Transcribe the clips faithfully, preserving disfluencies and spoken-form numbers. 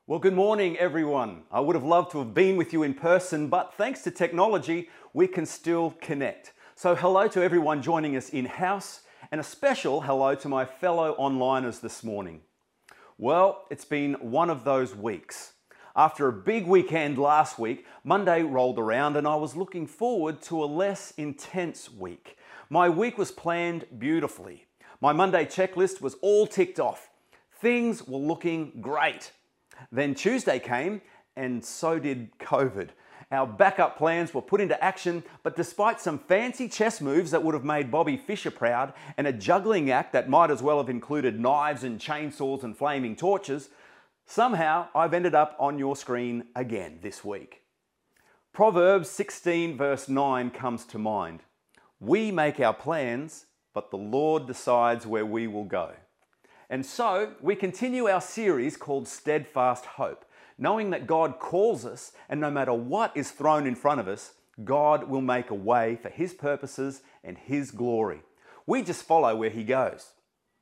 Well, good morning, everyone. I would have loved to have been with you in person, but thanks to technology, we can still connect. So hello to everyone joining us in-house, and a special hello to my fellow onliners this morning. Well, it's been one of those weeks. After a big weekend last week, Monday rolled around and I was looking forward to a less intense week. My week was planned beautifully. My Monday checklist was all ticked off. Things were looking great. Then Tuesday came, and so did COVID. Our backup plans were put into action, but despite some fancy chess moves that would have made Bobby Fischer proud, and a juggling act that might as well have included knives and chainsaws and flaming torches, somehow I've ended up on your screen again this week. Proverbs sixteen verse nine comes to mind. We make our plans, but the Lord decides where we will go. And so we continue our series called Steadfast Hope, knowing that God calls us, and no matter what is thrown in front of us, God will make a way for His purposes and His glory. We just follow where He goes.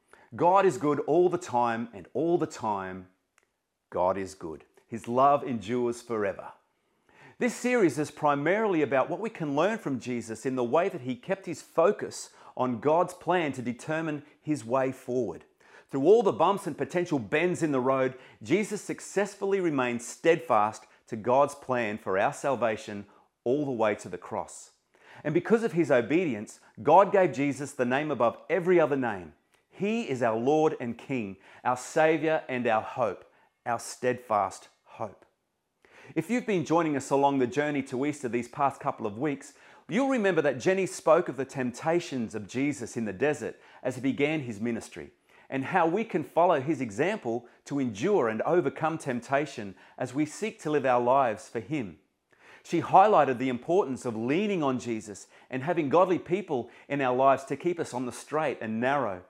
God is good all the time, and all the time, God is good. His love endures forever. This series is primarily about what we can learn from Jesus in the way that He kept His focus on God's plan to determine His way forward. Through all the bumps and potential bends in the road, Jesus successfully remained steadfast to God's plan for our salvation all the way to the cross. And because of His obedience, God gave Jesus the name above every other name. He is our Lord and King, our Savior and our hope, our steadfast hope. If you've been joining us along the journey to Easter these past couple of weeks, you'll remember that Jenny spoke of the temptations of Jesus in the desert as He began His ministry, and how we can follow His example to endure and overcome temptation as we seek to live our lives for Him. She highlighted the importance of leaning on Jesus and having godly people in our lives to keep us on the straight and narrow.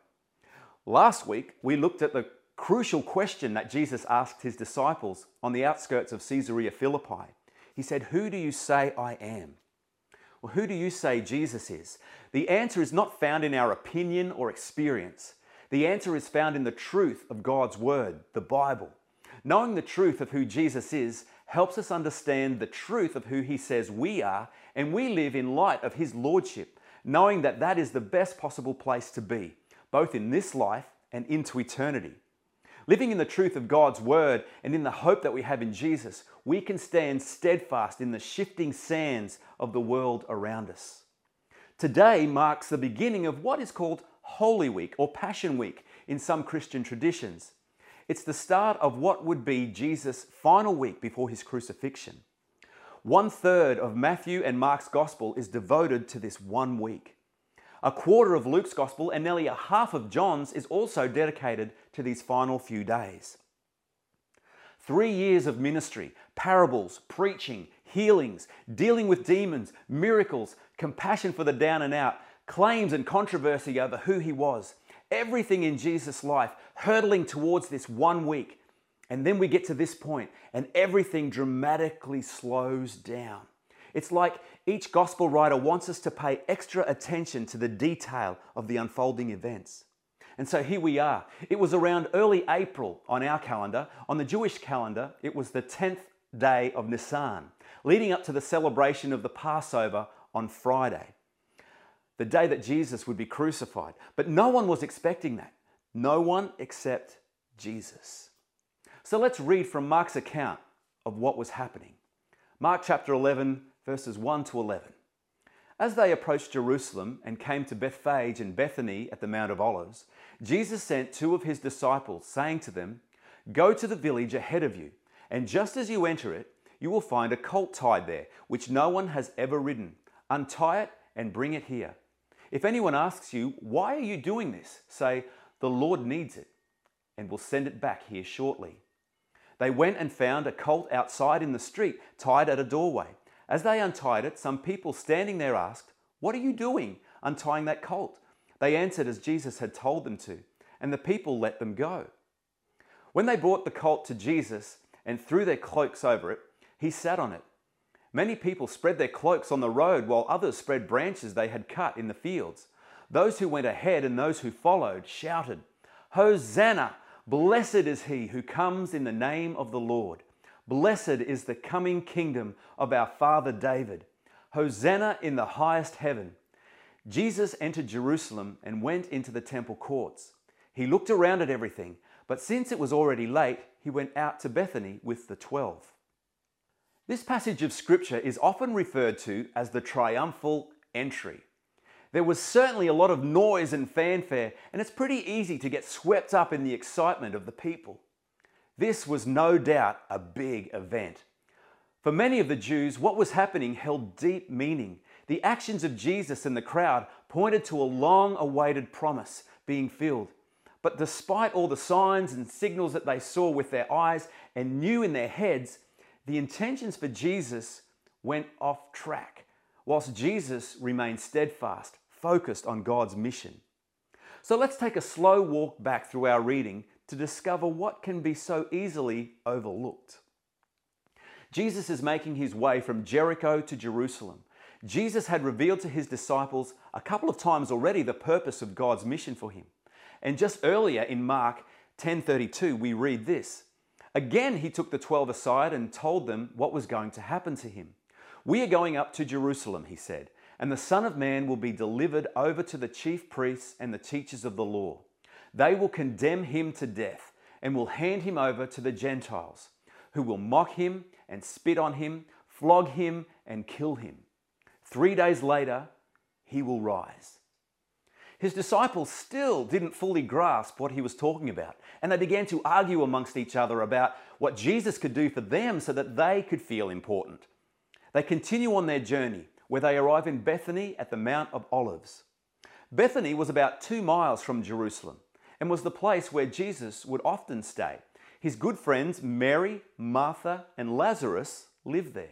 Last week, we looked at the crucial question that Jesus asked His disciples on the outskirts of Caesarea Philippi. He said, "Who do you say I am?" Well, who do you say Jesus is? The answer is not found in our opinion or experience. The answer is found in the truth of God's Word, the Bible. Knowing the truth of who Jesus is helps us understand the truth of who He says we are, and we live in light of His Lordship, knowing that that is the best possible place to be, both in this life and into eternity. Living in the truth of God's Word and in the hope that we have in Jesus, we can stand steadfast in the shifting sands of the world around us. Today marks the beginning of what is called Holy Week or Passion Week in some Christian traditions. It's the start of what would be Jesus' final week before His crucifixion. One third of Matthew and Mark's Gospel is devoted to this one week. A quarter of Luke's Gospel and nearly a half of John's is also dedicated to these final few days. Three years of ministry, parables, preaching, healings, dealing with demons, miracles, compassion for the down and out, claims and controversy over who He was. Everything in Jesus' life hurtling towards this one week. And then we get to this point and everything dramatically slows down. It's like each gospel writer wants us to pay extra attention to the detail of the unfolding events. And so here we are. It was around early April on our calendar. On the Jewish calendar, it was the tenth day of Nisan, leading up to the celebration of the Passover on Friday, the day that Jesus would be crucified. But no one was expecting that. No one except Jesus. So let's read from Mark's account of what was happening. Mark chapter eleven, verses one to eleven. As they approached Jerusalem and came to Bethphage and Bethany at the Mount of Olives, Jesus sent two of His disciples, saying to them, "Go to the village ahead of you, and just as you enter it, you will find a colt tied there, which no one has ever ridden. Untie it and bring it here. If anyone asks you, 'Why are you doing this?' say, 'The Lord needs it, and will send it back here shortly.'" They went and found a colt outside in the street, tied at a doorway. As they untied it, some people standing there asked, "What are you doing, untying that colt?" They answered as Jesus had told them to, and the people let them go. When they brought the colt to Jesus and threw their cloaks over it, He sat on it. Many people spread their cloaks on the road, while others spread branches they had cut in the fields. Those who went ahead and those who followed shouted, "Hosanna! Blessed is he who comes in the name of the Lord. Blessed is the coming kingdom of our father David. Hosanna in the highest heaven. Jesus entered Jerusalem and went into the temple courts. He looked around at everything, but since it was already late, he went out to Bethany with the twelve. This passage of Scripture is often referred to as the triumphal entry. There was certainly a lot of noise and fanfare, and it's pretty easy to get swept up in the excitement of the people. This was no doubt a big event. For many of the Jews, what was happening held deep meaning. The actions of Jesus and the crowd pointed to a long-awaited promise being filled. But despite all the signs and signals that they saw with their eyes and knew in their heads, the intentions for Jesus went off track, whilst Jesus remained steadfast, focused on God's mission. So let's take a slow walk back through our reading to discover what can be so easily overlooked. Jesus is making his way from Jericho to Jerusalem. Jesus had revealed to his disciples a couple of times already the purpose of God's mission for him. And just earlier in Mark ten thirty-two, we read this. Again, he took the twelve aside and told them what was going to happen to him. We are going up to Jerusalem, he said, and the Son of Man will be delivered over to the chief priests and the teachers of the law. They will condemn him to death and will hand him over to the Gentiles, who will mock him and spit on him, flog him and kill him. Three days later, he will rise. His disciples still didn't fully grasp what he was talking about, and they began to argue amongst each other about what Jesus could do for them so that they could feel important. They continue on their journey, where they arrive in Bethany at the Mount of Olives. Bethany was about two miles from Jerusalem and was the place where Jesus would often stay. His good friends Mary, Martha, and Lazarus lived there.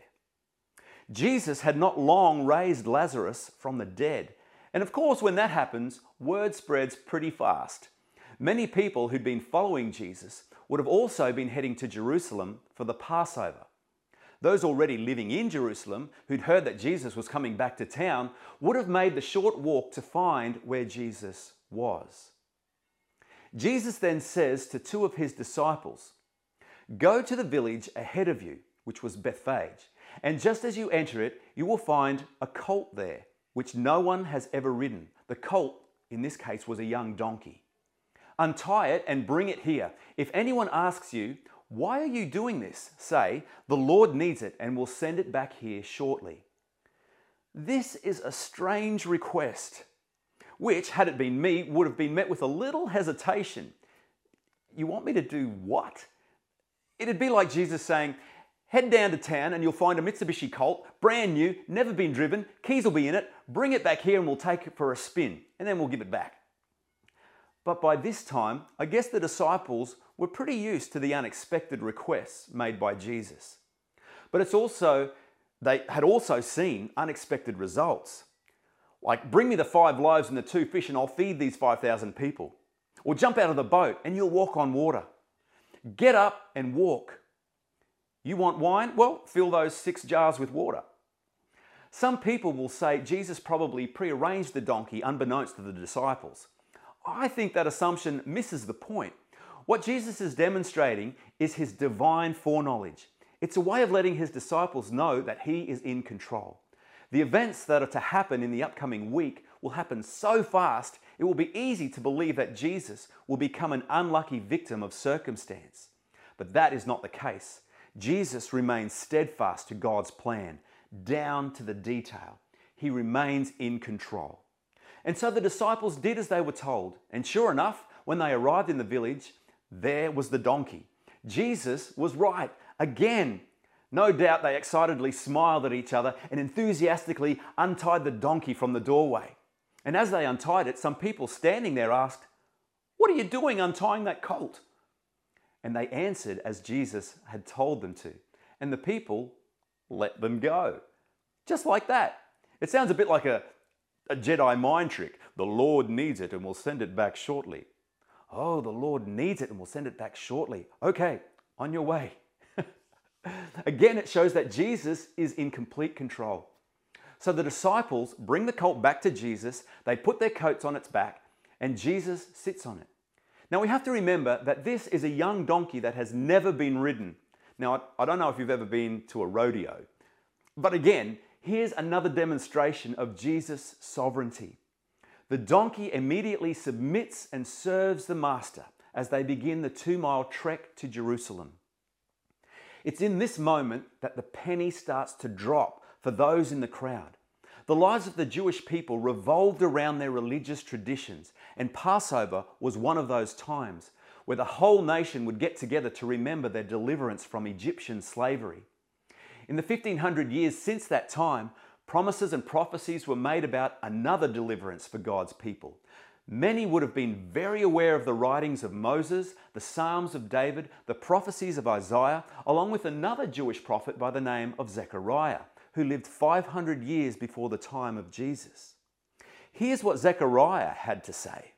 Jesus had not long raised Lazarus from the dead. And of course, when that happens, word spreads pretty fast. Many people who'd been following Jesus would have also been heading to Jerusalem for the Passover. Those already living in Jerusalem, who'd heard that Jesus was coming back to town, would have made the short walk to find where Jesus was. Jesus then says to two of his disciples, "Go to the village ahead of you," which was Bethphage, "and just as you enter it, you will find a colt there, which no one has ever ridden." The colt, in this case, was a young donkey. "Untie it and bring it here. If anyone asks you, 'Why are you doing this?' say, 'The Lord needs it and will send it back here shortly.'" This is a strange request, which, had it been me, would have been met with a little hesitation. You want me to do what? It'd be like Jesus saying, "Head down to town and you'll find a Mitsubishi Colt, brand new, never been driven, keys will be in it, bring it back here and we'll take it for a spin, and then we'll give it back." But by this time, I guess the disciples were pretty used to the unexpected requests made by Jesus. But it's also, they had also seen unexpected results. Like, "Bring me the five loaves and the two fish and I'll feed these five thousand people." Or, "Jump out of the boat and you'll walk on water." "Get up and walk." "You want wine? Well, fill those six jars with water." Some people will say Jesus probably prearranged the donkey unbeknownst to the disciples. I think that assumption misses the point. What Jesus is demonstrating is his divine foreknowledge. It's a way of letting his disciples know that he is in control. The events that are to happen in the upcoming week will happen so fast, it will be easy to believe that Jesus will become an unlucky victim of circumstance. But that is not the case. Jesus remains steadfast to God's plan, down to the detail. He remains in control. And so the disciples did as they were told. And sure enough, when they arrived in the village, there was the donkey. Jesus was right. Again, no doubt they excitedly smiled at each other and enthusiastically untied the donkey from the doorway. And as they untied it, some people standing there asked, "What are you doing untying that colt?" And they answered as Jesus had told them to. And the people let them go. Just like that. It sounds a bit like a, a Jedi mind trick. "The Lord needs it and will send it back shortly." Oh, the Lord needs it and will send it back shortly. Okay, on your way. Again, it shows that Jesus is in complete control. So the disciples bring the colt back to Jesus, they put their coats on its back, and Jesus sits on it. Now we have to remember that this is a young donkey that has never been ridden. Now I don't know if you've ever been to a rodeo, but again, here's another demonstration of Jesus' sovereignty. The donkey immediately submits and serves the master as they begin the two-mile trek to Jerusalem. It's in this moment that the penny starts to drop for those in the crowd. The lives of the Jewish people revolved around their religious traditions, and Passover was one of those times where the whole nation would get together to remember their deliverance from Egyptian slavery. In the fifteen hundred years since that time, promises and prophecies were made about another deliverance for God's people. Many would have been very aware of the writings of Moses, the Psalms of David, the prophecies of Isaiah, along with another Jewish prophet by the name of Zechariah, who lived five hundred years before the time of Jesus. Here's what Zechariah had to say.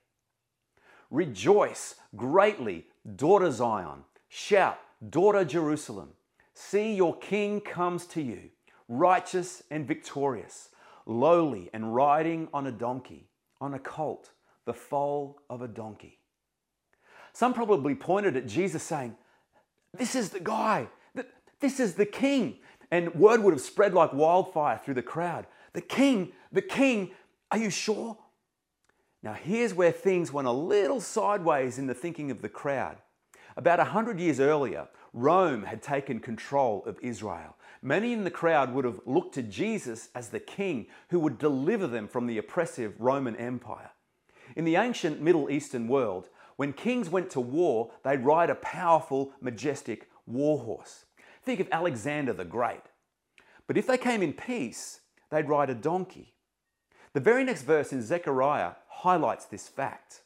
"Rejoice greatly, daughter Zion. Shout, daughter Jerusalem. See, your king comes to you, righteous and victorious, lowly and riding on a donkey, on a colt, the foal of a donkey." Some probably pointed at Jesus saying, "This is the guy, this is the king." And word would have spread like wildfire through the crowd. The king, the king, are you sure? Now here's where things went a little sideways in the thinking of the crowd. About a hundred years earlier, Rome had taken control of Israel. Many in the crowd would have looked to Jesus as the king who would deliver them from the oppressive Roman Empire. In the ancient Middle Eastern world, when kings went to war, they'd ride a powerful, majestic war horse. Think of Alexander the Great. But if they came in peace, they'd ride a donkey. The very next verse in Zechariah highlights this fact.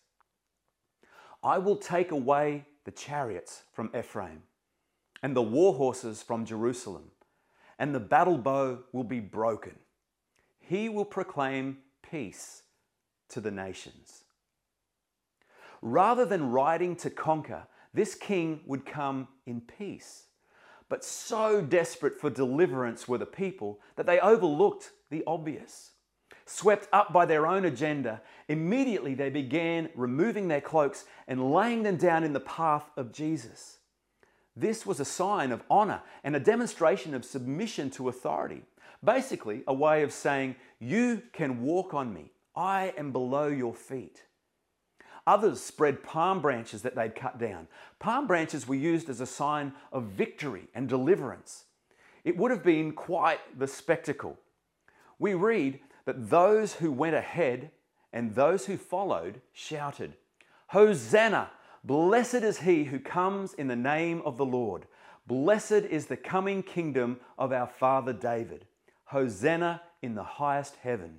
"I will take away the chariots from Ephraim, and the war horses from Jerusalem, and the battle bow will be broken. He will proclaim peace to the nations." Rather than riding to conquer, this king would come in peace. But so desperate for deliverance were the people that they overlooked the obvious. Swept up by their own agenda, immediately they began removing their cloaks and laying them down in the path of Jesus. This was a sign of honor and a demonstration of submission to authority. Basically, a way of saying, "You can walk on me. I am below your feet." Others spread palm branches that they'd cut down. Palm branches were used as a sign of victory and deliverance. It would have been quite the spectacle. We read that those who went ahead and those who followed shouted, "Hosanna! Blessed is he who comes in the name of the Lord. Blessed is the coming kingdom of our father David. Hosanna in the highest heaven."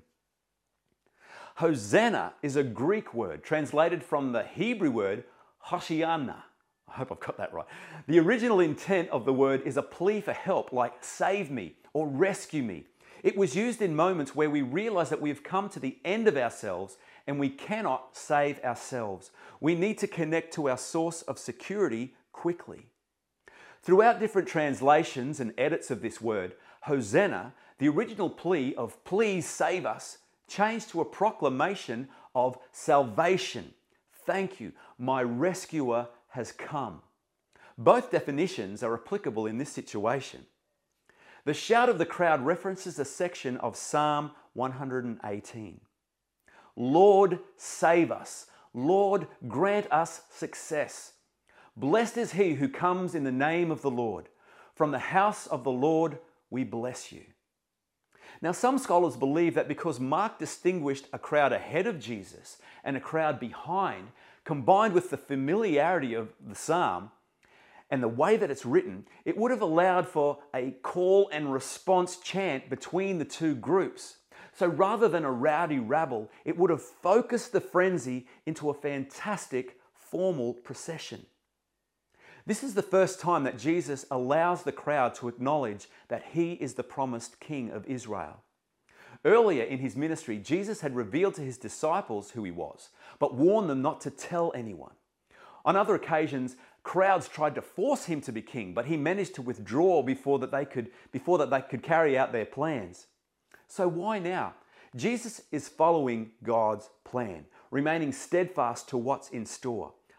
Hosanna is a Greek word translated from the Hebrew word Hoshiana. I hope I've got that right. The original intent of the word is a plea for help, like "save me" or "rescue me." It was used in moments where we realize that we have come to the end of ourselves and we cannot save ourselves. We need to connect to our source of security quickly. Throughout different translations and edits of this word, Hosanna, the original plea of "please save us," changed to a proclamation of salvation. Thank you, my rescuer has come. Both definitions are applicable in this situation. The shout of the crowd references a section of Psalm one hundred eighteen. "Lord, save us. Lord, grant us success. Blessed is he who comes in the name of the Lord. From the house of the Lord we bless you." Now, some scholars believe that because Mark distinguished a crowd ahead of Jesus and a crowd behind, combined with the familiarity of the psalm and the way that it's written, it would have allowed for a call and response chant between the two groups. So rather than a rowdy rabble, it would have focused the frenzy into a fantastic formal procession. This is the first time that Jesus allows the crowd to acknowledge that he is the promised king of Israel. Earlier in his ministry, Jesus had revealed to his disciples who he was, but warned them not to tell anyone. On other occasions, crowds tried to force him to be king, but he managed to withdraw before that they could, before that they could carry out their plans. So why now? Jesus is following God's plan, remaining steadfast to what's in store.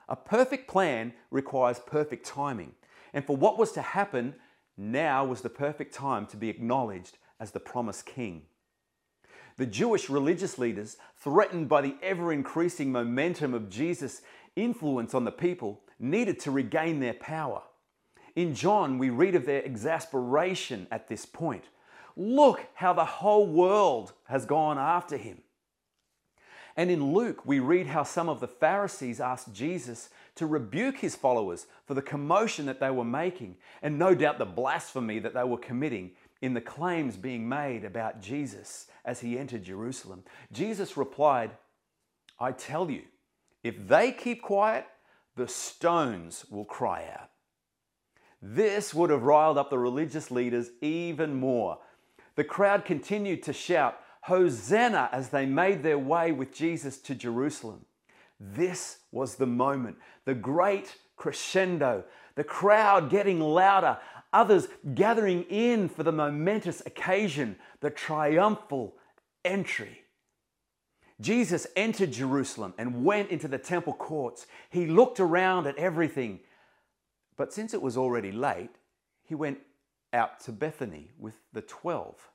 A perfect plan requires perfect timing. And for what was to happen, now was the perfect time to be acknowledged as the promised king. The Jewish religious leaders, threatened by the ever-increasing momentum of Jesus' influence on the people, needed to regain their power. In John, we read of their exasperation at this point. Look how the whole world has gone after him. And in Luke, we read how some of the Pharisees asked Jesus to rebuke his followers for the commotion that they were making, and no doubt the blasphemy that they were committing in the claims being made about Jesus as he entered Jerusalem. Jesus replied, "I tell you, if they keep quiet, the stones will cry out." This would have riled up the religious leaders even more. The crowd continued to shout, "Hosanna," as they made their way with Jesus to Jerusalem. This was the moment, the great crescendo, the crowd getting louder, others gathering in for the momentous occasion, the triumphal entry. Jesus entered Jerusalem and went into the temple courts. He looked around at everything, but since it was already late, he went out to Bethany with the twelve.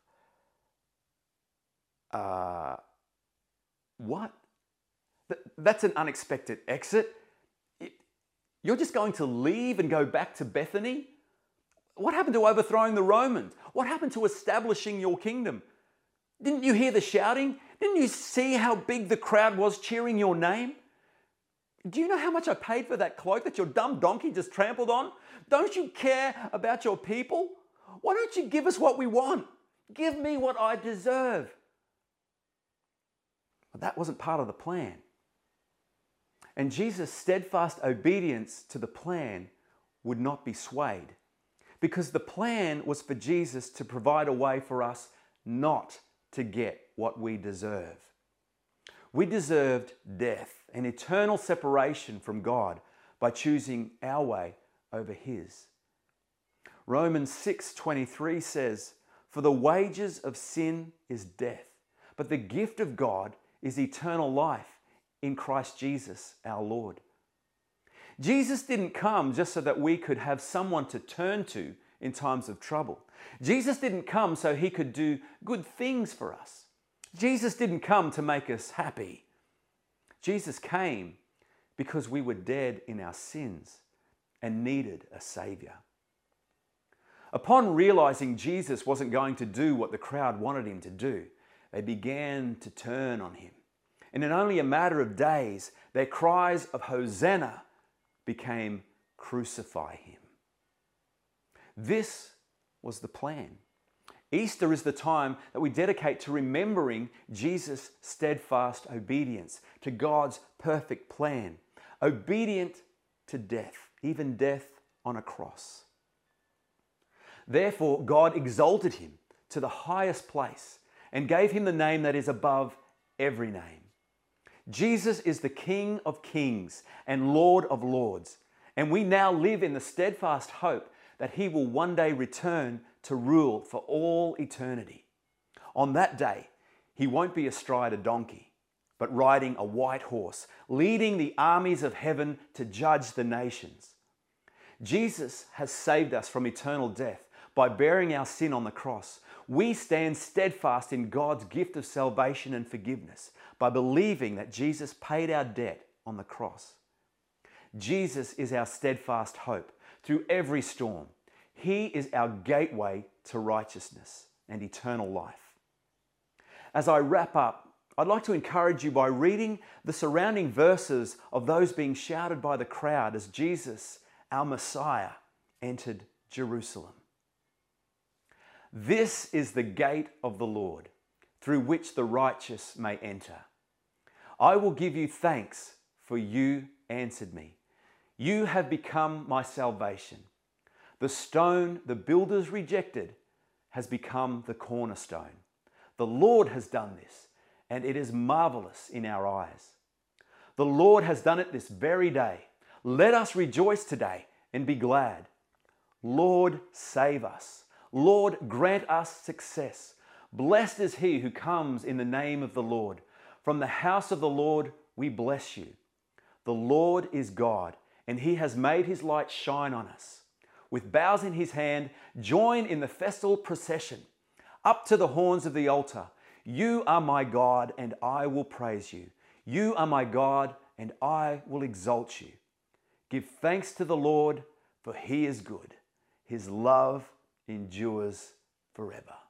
Uh, what? Th- that's an unexpected exit. It, you're just going to leave and go back to Bethany? What happened to overthrowing the Romans? What happened to establishing your kingdom? Didn't you hear the shouting? Didn't you see how big the crowd was cheering your name? Do you know how much I paid for that cloak that your dumb donkey just trampled on? Don't you care about your people? Why don't you give us what we want? Give me what I deserve. But that wasn't part of the plan. And Jesus' steadfast obedience to the plan would not be swayed, because the plan was for Jesus to provide a way for us not to get what we deserve. We deserved death and eternal separation from God by choosing our way over His. Romans six twenty-three says, "For the wages of sin is death, but the gift of God is eternal life in Christ Jesus our Lord." Jesus didn't come just so that we could have someone to turn to in times of trouble. Jesus didn't come so He could do good things for us. Jesus didn't come to make us happy. Jesus came because we were dead in our sins and needed a Savior. Upon realizing Jesus wasn't going to do what the crowd wanted Him to do, they began to turn on Him. And in only a matter of days, their cries of Hosanna became "Crucify Him." This was the plan. Easter is the time that we dedicate to remembering Jesus' steadfast obedience to God's perfect plan, obedient to death, even death on a cross. Therefore, God exalted Him to the highest place and gave Him the name that is above every name. Jesus is the King of kings and Lord of lords, and we now live in the steadfast hope that He will one day return to rule for all eternity. On that day, He won't be astride a donkey, but riding a white horse, leading the armies of heaven to judge the nations. Jesus has saved us from eternal death by bearing our sin on the cross. We stand steadfast in God's gift of salvation and forgiveness by believing that Jesus paid our debt on the cross. Jesus is our steadfast hope through every storm. He is our gateway to righteousness and eternal life. As I wrap up, I'd like to encourage you by reading the surrounding verses of those being shouted by the crowd as Jesus, our Messiah, entered Jerusalem. "This is the gate of the Lord, through which the righteous may enter. I will give you thanks, for you answered me. You have become my salvation. The stone the builders rejected has become the cornerstone. The Lord has done this, and it is marvelous in our eyes. The Lord has done it this very day. Let us rejoice today and be glad. Lord, save us. Lord, grant us success. Blessed is he who comes in the name of the Lord. From the house of the Lord we bless you. The Lord is God, and he has made his light shine on us. With boughs in his hand, join in the festal procession. Up to the horns of the altar. You are my God, and I will praise you. You are my God, and I will exalt you. Give thanks to the Lord, for he is good. His love endures forever.